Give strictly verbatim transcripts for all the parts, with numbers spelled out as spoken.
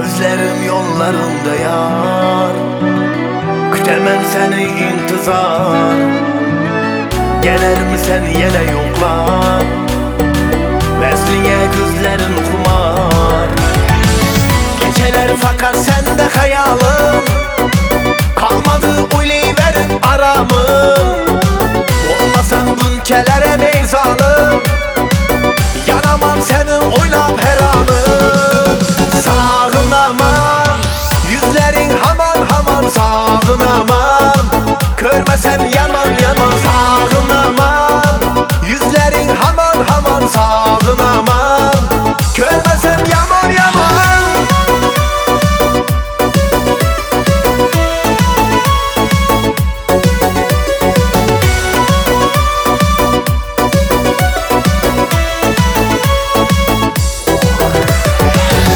Gözlerim yollarında yar, kütemem seni intizar. Gelermisən yenə yoklar, vəslinə gözlerin kumar. Geceler fakat sende hayalım, kalmadı uylayıverin aramın. Olmasan ülkelere beyzalım, yanamam senin oylap her anın. Sağınamam, yüzlerin haman haman sağınamam. Görmesen yaman yaman sağınamam, yüzlerin haman haman sağınamam. Görmesen yaman yaman.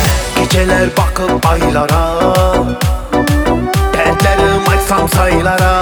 Geceler bakıp aylara, dertlerim açsam sayılara.